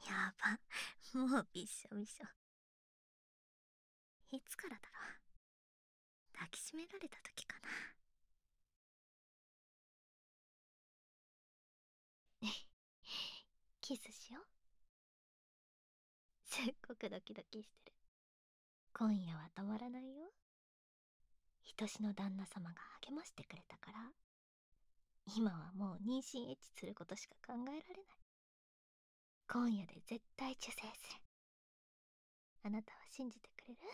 やば、もうびっしょびしょ。いつからだろう。抱きしめられた時かな。キスしよう。すっごくドキドキしてる。今夜は止まらないよ。愛しの旦那様が励ましてくれたから、今はもう妊娠エッチすることしか考えられない。今夜で絶対受精する。あなたは信じてくれる？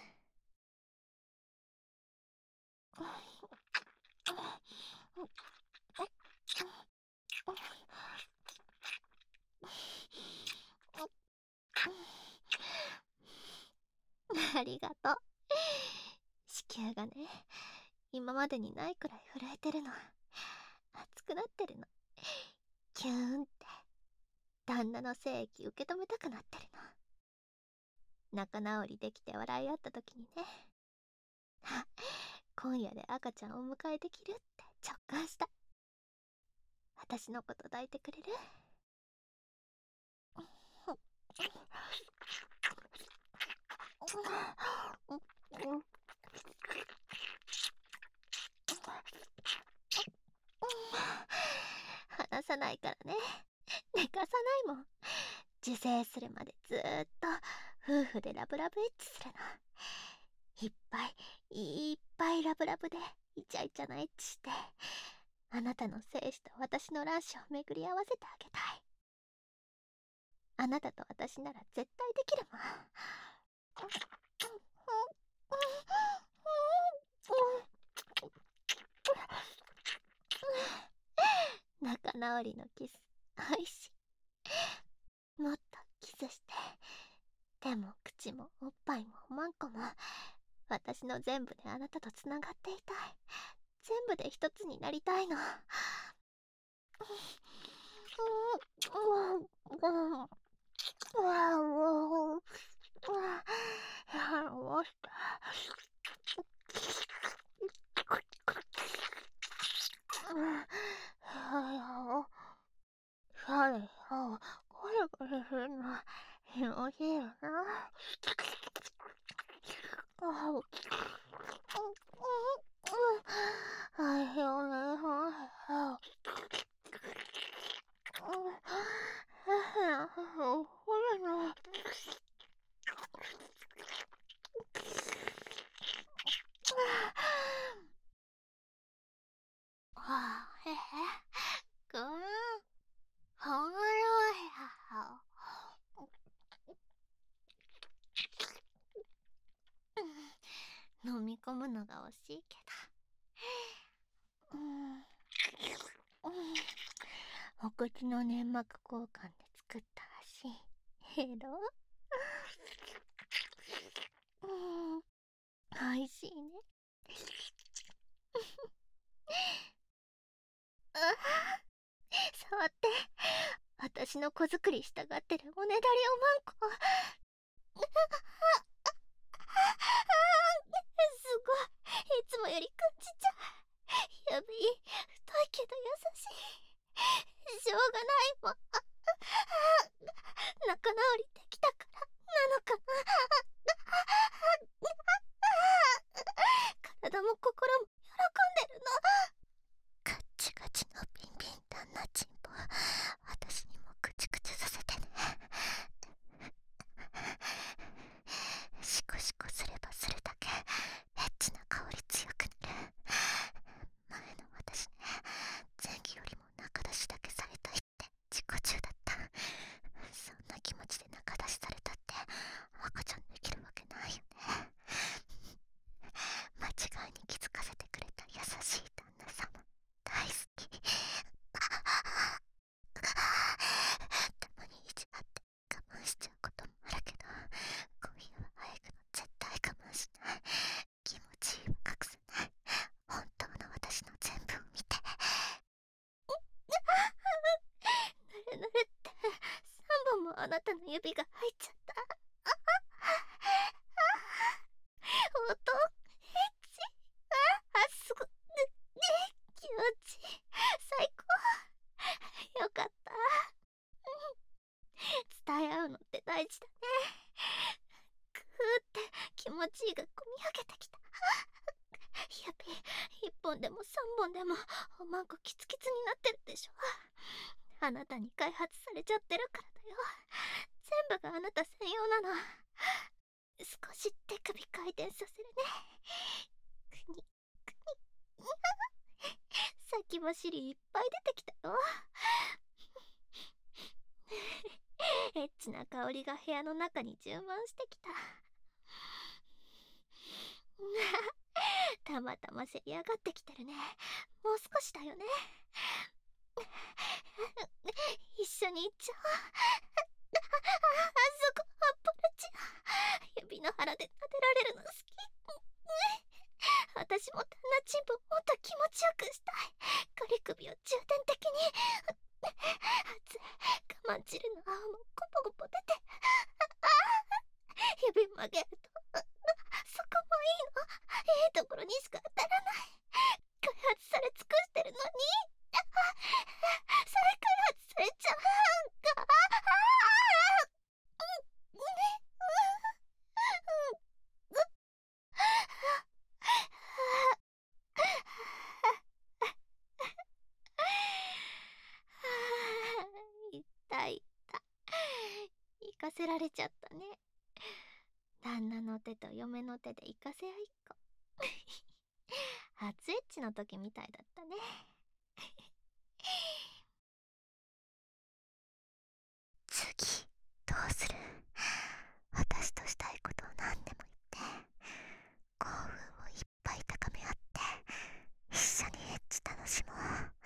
ありがとう。子宮がね、今までにないくらい震えてるの。熱くなってるの。キューンって、旦那の精液受け止めたくなってるの。仲直りできて笑い合った時にね、今夜で赤ちゃんを迎えできるって直感した。私のこと抱いてくれる？離さないからね。寝かさないもん。受精するまでずーっと夫婦でラブラブエッチするの。いっぱいいっぱいラブラブでイチャイチャなエッチして、あなたの精子と私の卵子を巡り合わせてあげたい。あなたと私なら絶対できるもん。仲直りのキス、おいしい。もっとキスして。手も口もおっぱいもおまんこも、私の全部であなたとつながっていたい。全部で一つになりたいの。ゴリゴリするの楽しいよな。はいよね。くん、ほんろや。飲み込むのが惜しいけど。お口の粘膜交換で作ったらしい。ヘロ？おいしいね。触って。私の子作りしたがってるおねだりおまんこ。すごい。いつもより感じちゃう。指、太いけど優しい。しょうがないもん。仲直りできたからなのかな。体も心も喜んでるの。ガッチガチのビンビン旦那チンポ、私にもクチクチさせてね。シコシコすればするだけエッチな香り強くなる。前の私ね、前期よりも中出しだけされたいって自己中だった。そんな気持ちで中出しされたって赤ちゃんできるわけないよね。間違いに気づかせてくれた優しい旦那様、大好き。たまに意地張って我慢しちゃうこともあるけど、今夜は早くの絶対我慢しない。気持ちいいは隠さない。本当の私の全部を見て。ぬるぬるって3本もあなたの指が入っちゃった。音、エッチ。すご、気持ちいい。最高。よかった。伝え合うの大事だね。ぐーって気持ちいいがこみ上げてきた。指1本でも3本でもおまんこキツキツになってるでしょ。あなたに開発されちゃってるからだよ。全部があなた専用なの。少し手首回転させるね。くにくに先走りいっぱい出てきたよ。エッチな香りが部屋の中に充満してきた。たまたませり上がってきてるね。もう少しだよね。一緒に行っちゃおう。そこアポロチア。指の腹で撫でられるの好き。私も旦那チンポもっと気持ちよくしたい。仮首を重点的に。熱い我慢汁の泡もゴポゴポ出て。指曲げるとそこもいいの。いいところにしか当たらない。開発され尽くしてるのに再開発されちゃう。痛い痛。行かせられちゃったね。旦那の手と嫁の手で行かせ合いっこ。初エッチの時みたいだったね。次どうする？私としたいことを何でも言って、興奮をいっぱい高め合って一緒にエッチ楽しもう。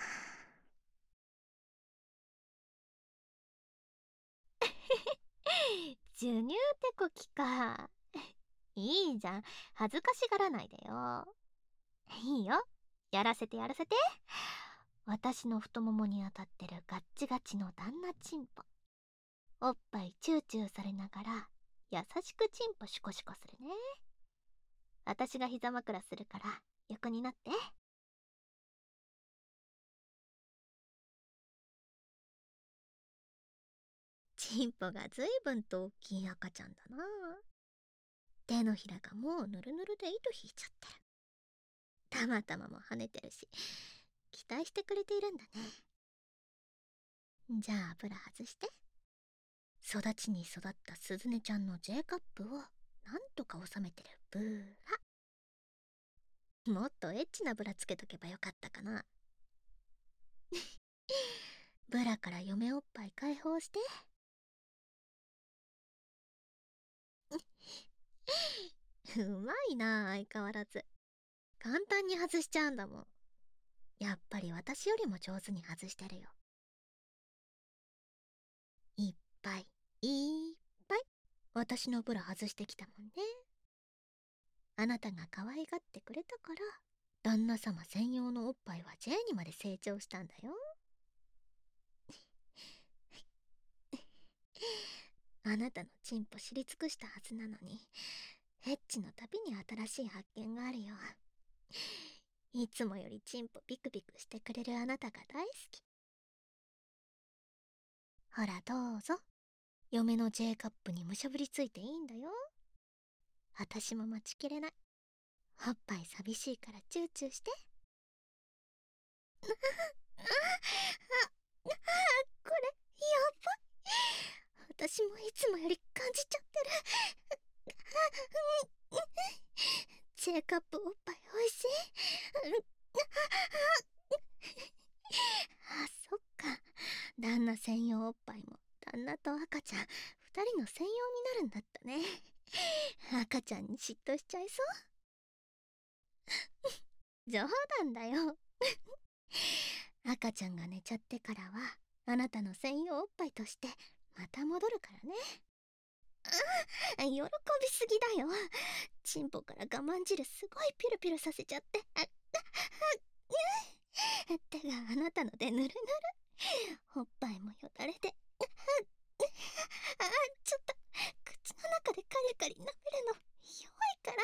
授乳手こきか。いいじゃん、恥ずかしがらないでよ。いいよ、やらせてやらせて。私の太ももに当たってるガッチガチの旦那チンポ。おっぱいチューチューされながら優しくチンポシコシコするね。私が膝枕するから横になって。チンポがずいぶんと大きい赤ちゃんだな。手のひらがもうヌルヌルで糸引いちゃってる。たまたまも跳ねてるし、期待してくれているんだね。じゃあブラ外して。育ちに育ったスズネちゃんの J カップをなんとか収めてるブラ。もっとエッチなブラつけとけばよかったかな。ブラから嫁おっぱい解放して。うまいな、相変わらず。簡単に外しちゃうんだもん。やっぱり私よりも上手に外してるよ。いっぱいいっぱい私のブラ外してきたもんね。あなたが可愛がってくれたから旦那様専用のおっぱいは J にまで成長したんだよ。あなたのチンポ知り尽くしたはずなのに、エッチのたびに新しい発見があるよ。いつもよりチンポピクピクしてくれるあなたが大好き。ほらどうぞ、嫁の J カップにむしゃぶりついていいんだよ。私も待ちきれない。おっぱい寂しいからチューチューして。これやばい。私もいつもより感じちゃってる。J カップおっぱいおいしい。あ、そっか。旦那専用おっぱいも旦那と赤ちゃん2人の専用になるんだったね。赤ちゃんに嫉妬しちゃいそう。冗談だよ。赤ちゃんが寝ちゃってからはあなたの専用おっぱいとしてまた戻るからね。喜びすぎだよ。チンポから我慢汁すごいピュルピュルさせちゃって。手があなたのでぬるぬる。おっぱいもよだれで。ちょっと口の中でカリカリ舐めるの弱いから。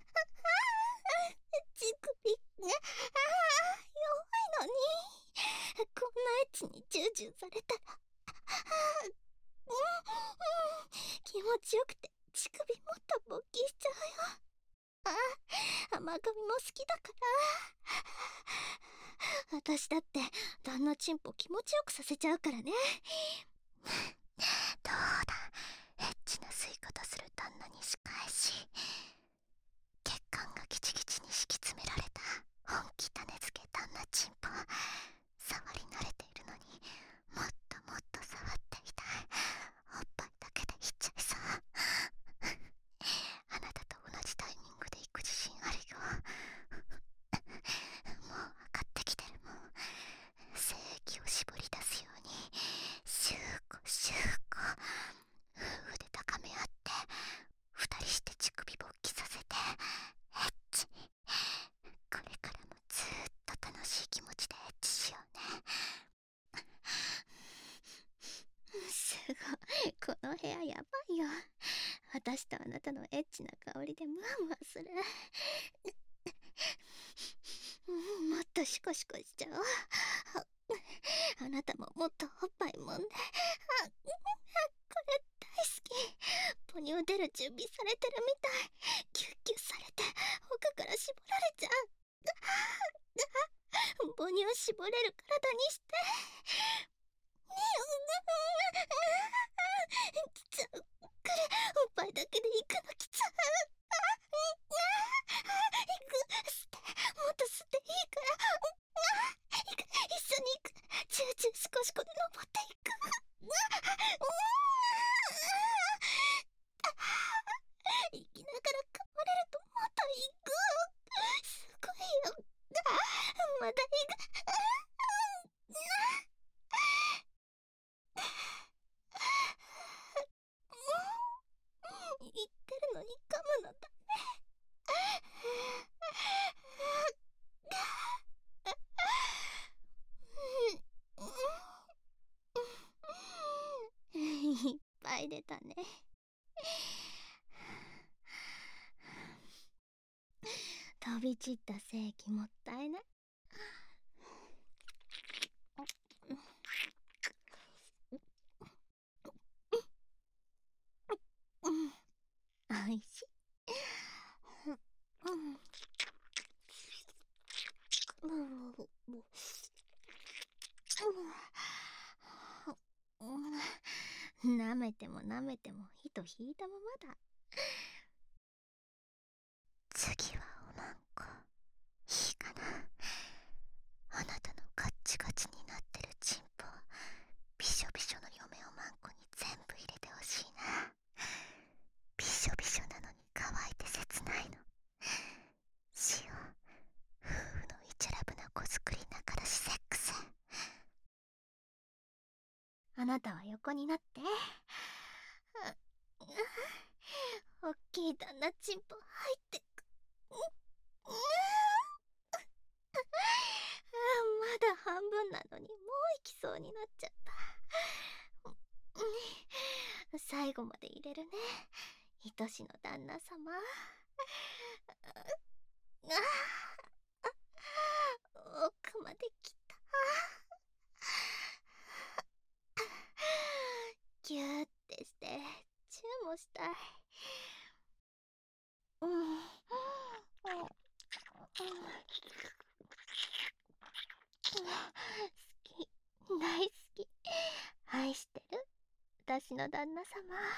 乳首弱いのに。こんなエッチにジュージューされたら気持ちよくて乳首もっと勃起しちゃうよ。甘噛みも好きだから。私だって旦那チンポ気持ちよくさせちゃうからね。どうだ、エッチな吸い方する旦那に仕返し。血管がギチギチに敷き詰められた本気種付け旦那チンポ。触り慣れているのにもっともっと触っていたい。おっぱいだけでいっちゃいそう。あなたと同じタイミングで行く自信あるよ。もう分かってきてるもん。精液を絞り出すようにシューコシューコ夫婦で高め合って二人して乳首勃起させてエッチ。これからもずーっと楽しい気持ちでエッチしようね。すごい、この部屋やばいよ。私とあなたのエッチな香りでムワムワする。もっとシコシコしちゃおう。あなたももっとおっぱいもんで。これ大好き。母乳出る準備されてるみたい。キュッキュされて奥から絞られちゃう。母乳絞れる体にして。きつくれ、おっぱいだけで行くのきつ。行く、吸って、もっと吸っていいから。行く、一緒に行く。チューチューシコシコで登っていく。行きながら噛まれるとまた行く。すごいよ。また行く。言ってるのに噛むのだね。いっぱい出たね。飛び散った精液もったいない。おいしい。舐めても舐めても糸引いたままだ。次はおまんこいいかな。あなたのガッチガチになってるチンポびしょびしょの嫁おまんこに全部入れてほしいな。びしょびしょなのに乾いて切ないの。塩夫婦のイチャラブな子作り仲出しセックス。あなたは横になって。おっきい旦那チンポ入ってく。まだ半分なのにもう行きそうになっちゃった。最後まで入れるね、愛しの旦那様。奥まで来た。ギューってしてチューもしたい。好き、大好き、愛してる私の旦那様。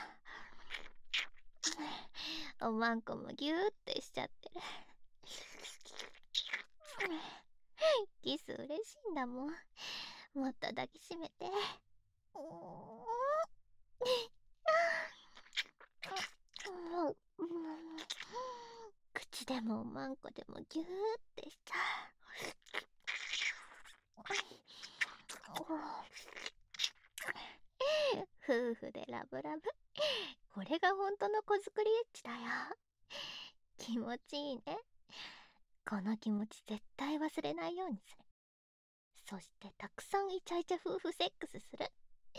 おまんこもギューってしちゃってる。キス嬉しいんだもん。もっと抱きしめて。口でもおまんこでもギューってしちゃう。夫婦でラブラブ。これが本当の子作りエッチだよ。気持ちいいね。この気持ち絶対忘れないようにする。そしてたくさんイチャイチャ夫婦セックスする。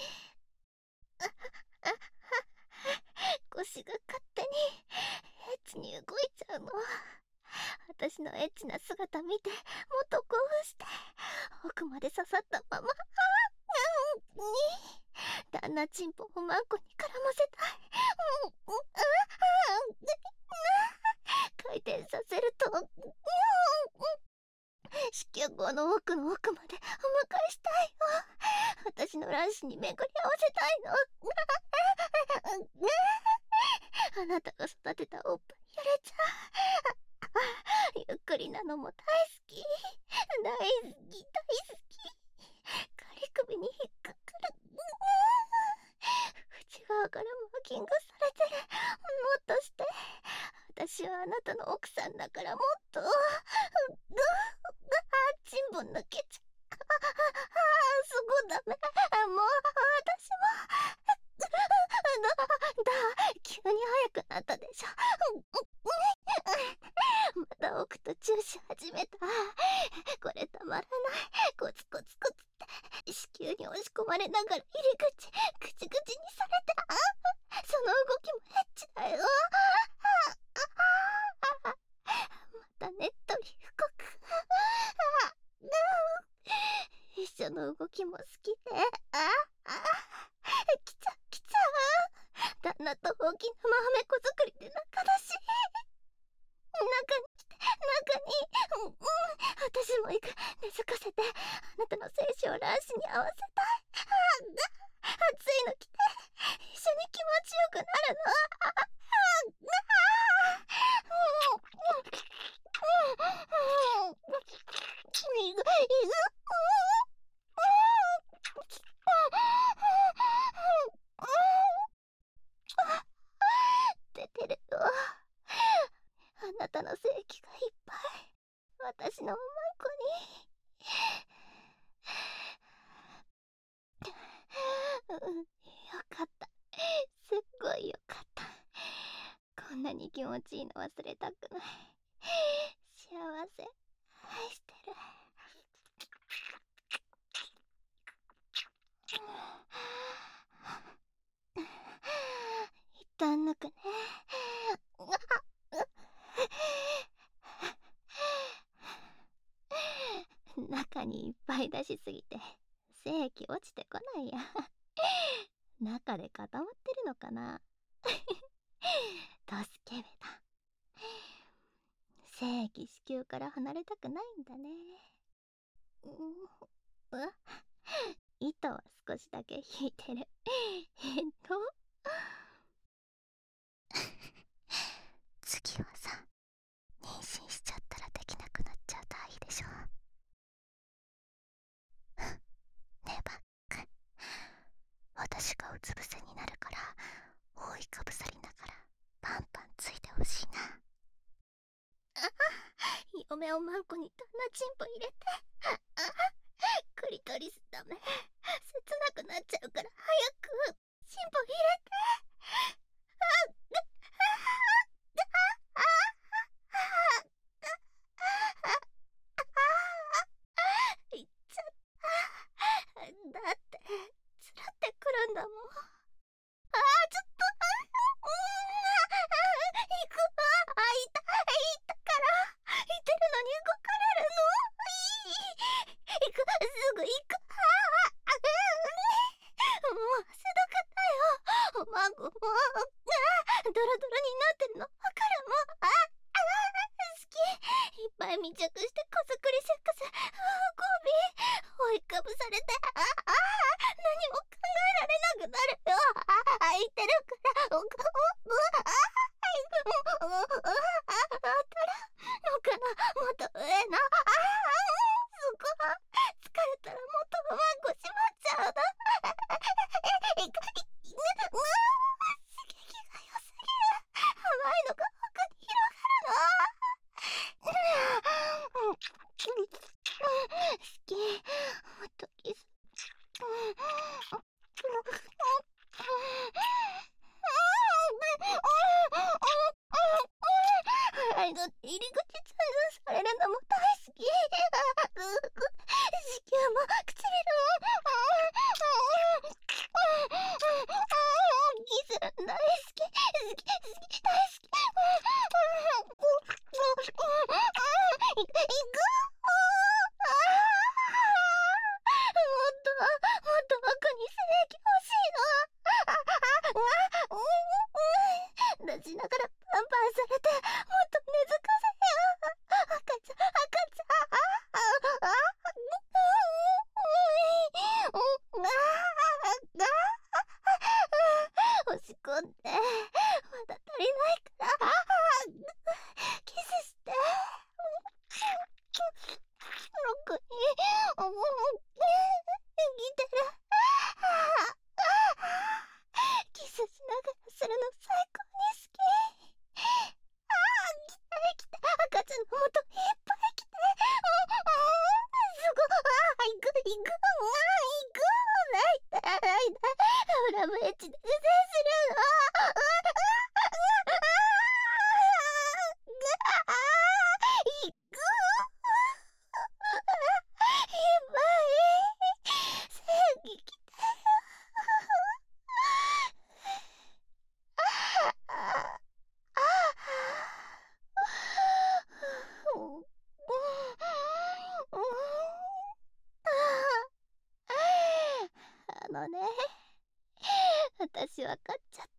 腰が勝手にエッチに動いちゃうの。私のエッチな姿見てもっと興奮して奥まで刺さったままに旦那チンポをマンコに絡ませたい。回転させると、子宮口の奥の奥までお迎えしたいよ。私の卵子に巡り合わせたいの。あなたが育てたおっぱい揺れちゃう。ゆっくりなのも大好き。大好き、大好き。仮首に引っかかる。内側からマーキングされてる。もっとして。私はあなたの奥さんだからもっと。チンポ抜けちゃう。すごダメ。もう私も。急に速くなったでしょ。また奥とチューし始めた。これたまらない。コツコツコツって子宮に押し込まれながら入り口口々にされて、その動きもエッチだよ。またねっとり深く。一緒の動きも好きで。来ちゃう来ちゃう。旦那と大きなマーメコ作りで仲だし。中に来て、中に。私も行く。根付かせて。あなたの精子を卵子に合わせたい。熱いの来て。一緒に気持ちよくなるの。いぐ。出てるよ。あなたの精液がいっぱい私のおまんこに。よかった。すっごいよかった。こんなに気持ちいいの忘れたくない。幸せ。愛してる。一旦抜くね。中にいっぱい出しすぎて精液落ちてこないや。中で固まってるのかな。ドスケベだ。精液子宮から離れたくないんだね。糸は少しだけ引いてる。次はさ、妊娠しちゃったらできなくなっちゃうといいでしょ。ねえバック、私がうつ伏せになるから覆いかぶさりながらパンパンついてほしいな。嫁をマンコに旦那チンポ入れて。クリトリスダメ。切なくなっちゃうから早くチンポ入れて。いっちゃった。だってつらってくるんだもん。ちょっと。行く。いたからいてるのに動かれるの。行く、すぐ行く。もう汗だくだよ。おまんこもドロドロになってるのわかるもん。好き。いっぱい密着してこづくりセックス。ゴビ追いかぶされて。何も考えられなくなるよ。空いてるから。当たるのかな。もっと上の。すごい。疲れたらもっとおまんこしまっちゃうの。刺激が良すぎる。甘いのが奥に広がるの。好き。もっとキス。 行く。ラブエッジで受精するの。行く。今正義来たよ。あのね、私分かっちゃった。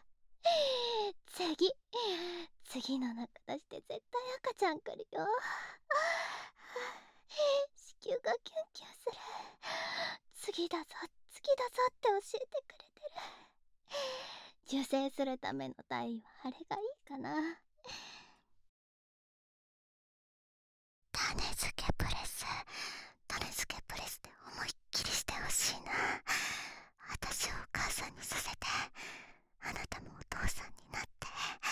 次の中出して絶対赤ちゃん来るよ。子宮がキュンキュンする。次だぞって教えてくれてる。受精するための体位はあれがいいかな。種付けプレスで思いっきりしてほしいな。私をお母さんにさせて、あなたもお父さんになって。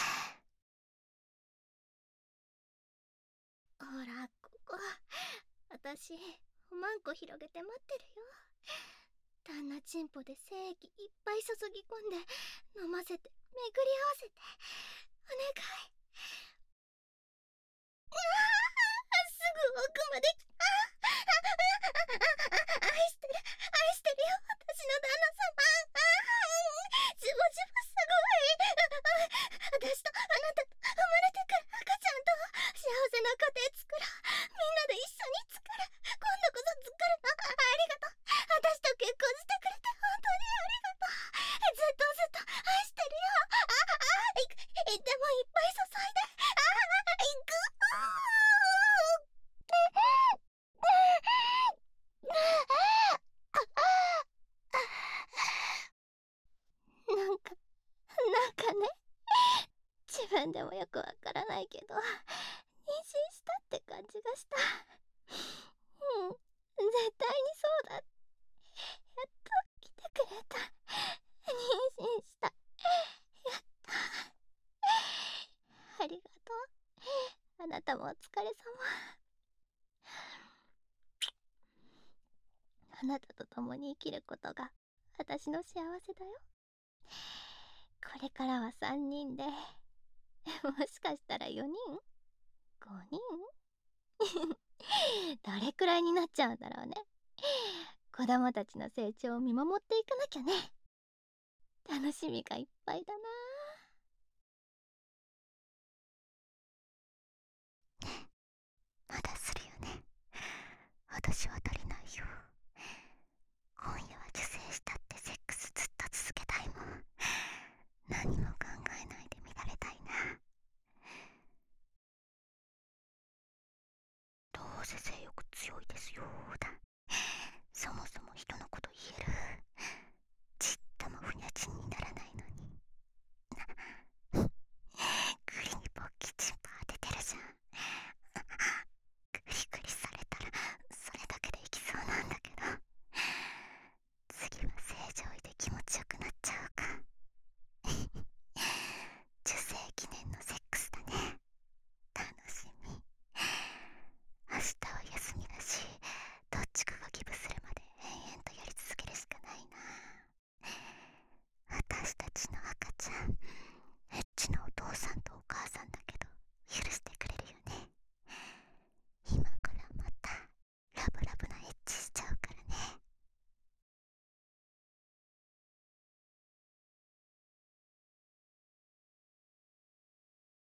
ほら、ここ。私、おまんこ広げて待ってるよ。旦那チンポで精液いっぱい注ぎ込んで、飲ませて、巡り合わせて。お願い。すぐ奥まで。愛してるよ、私の旦那様。ジュボジュボすごい。私とあなたと生まれてくる赤ちゃんと幸せな家庭作ろう。みんなで一緒に作る。今度こそ作るの。ありがとう。私と結婚してくれて本当にありがとう。ずっと愛してるよ。でもいっぱい注いで。行く。なんかね、自分でもよくわからないけど、妊娠したって感じがした。絶対にそうだ。やっと来てくれた。妊娠した。やった。ありがとう。あなたもお疲れ様。あなたと共に生きることが私の幸せだよ。これからは3人で、もしかしたら4人 ?5 人どれくらいになっちゃうんだろうね。子供たちの成長を見守っていかなきゃね。楽しみがいっぱいだな。まだするよね。私は誰